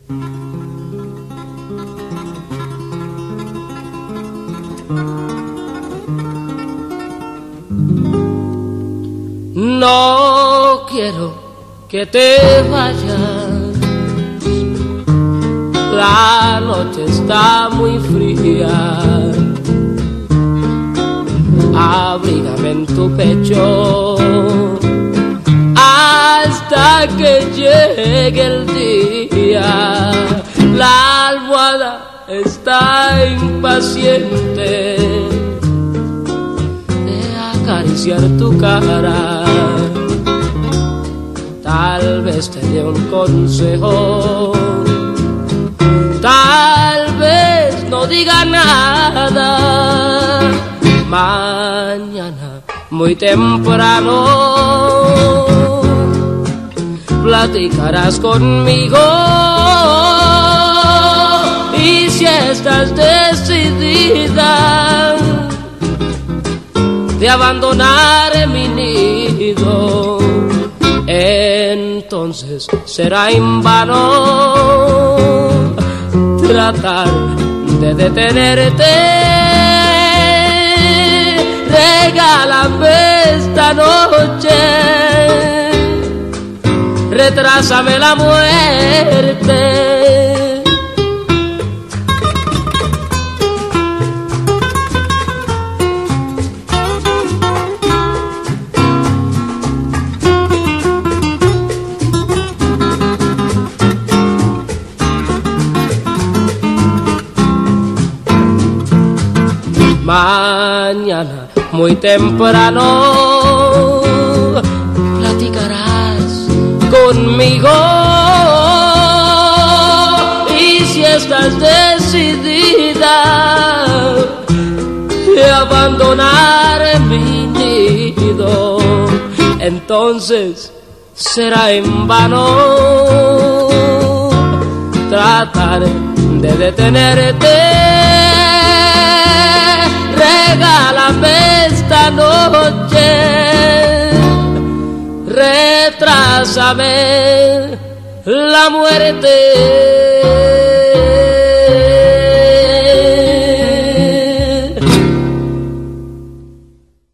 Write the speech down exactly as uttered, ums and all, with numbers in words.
No quiero que te vayas, la noche está muy fría, abrígame en tu pecho hasta que llegue el día. La almohada está impaciente de acariciar tu cara. Tal vez te dé un consejo, tal vez no diga nada. Mañana muy temprano platicarás conmigo, y si estás decidida de abandonar mi nido, entonces será en vano tratar de detenerte. Regálame esta noche, retrásame la muerte. Mañana muy temprano platicarás conmigo, y si estás decidida de abandonar mi nido, entonces será en vano tratar de detenerte. Regálame esta noche, retrásame la muerte.